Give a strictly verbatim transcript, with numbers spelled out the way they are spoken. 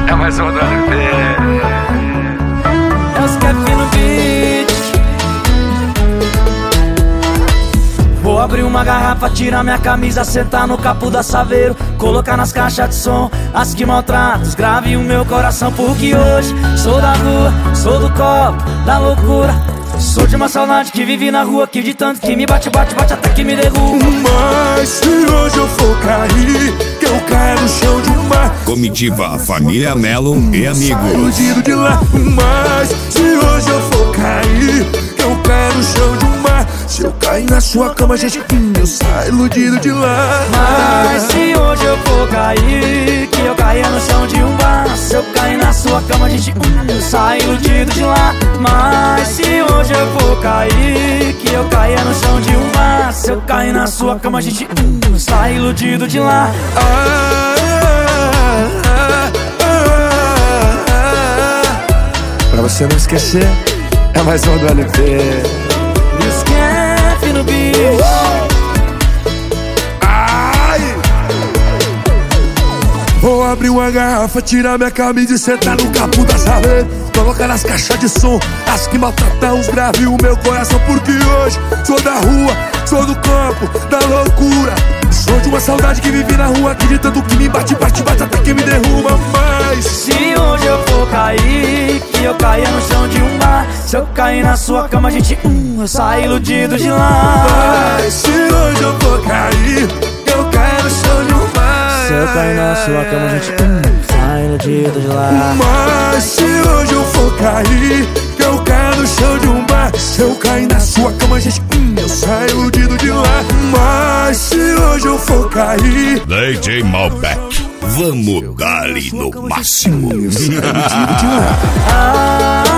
É mais um do L P. É os Kevin no beat. Vou abrir uma garrafa, tirar minha camisa, sentar no capô da Saveiro, colocar nas caixas de som as que maltratam, os grave o meu coração. Porque hoje sou da rua, sou do copo, da loucura. Sou de uma saudade que vive na rua, que de tanto que me bate, bate, bate até que me derruba. Mas se hoje eu for cair, que eu caia no chão de um mar. Comitiva Família Melo e amigos. Iludido de lá. Mas se hoje eu for cair, que eu caia no chão de um mar. Se eu cair na sua cama, gente, hum, eu saio iludido de lá. Mas se hoje eu for cair, que eu caia no chão de um bar. Se eu cair na sua cama, gente, hum, eu saio iludido de lá. Mas se hoje eu for cair, que eu caia no chão de um bar. Se eu cair na sua cama, gente, hum, eu saio iludido de lá. Ah, ah, ah, ah. Pra você não esquecer, é mais um do L P. Esquece no beat. Vou abrir uma garrafa, tirar minha camisa e sentar no capô da Saveiro, colocar nas caixas de som as que maltratam os graves o meu coração. Porque hoje sou da rua, sou do campo, da loucura. Sou de uma saudade que vive na rua, que de tanto que me bate, bate, bate até que me derruba. Mas se hoje eu for cair, que eu caia no chão de um bar. Se eu cair na sua cama, gente, hum, eu saio iludido de lá. Mas se hoje eu for cair, que eu caia no chão de um bar. Se eu cair na sua cama, gente, hum, sai iludido de lá. Mas se hoje eu for cair, que eu caia no chão de um bar. Se eu cair na sua cama, gente, hum, eu saio iludido de lá. Mas se hoje eu for cair, D J Malbec, vamos dar-lhe no máximo. eu saio iludido de lá. Ah,